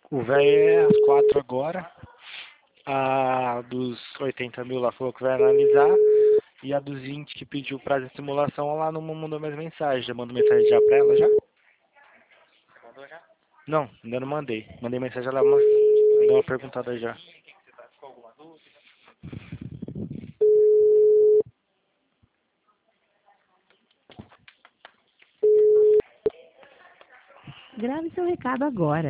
O velho é às 4 agora. A dos 80 mil lá falou que vai analisar. E a dos 20 que pediu prazo de simulação, ela não mandou mais mensagem. Já mandou mensagem já pra ela já? Você mandou já? Não, ainda não mandei. Mandei mensagem, ela deu uma perguntada já. Ficou alguma dúvida? Grave seu recado agora.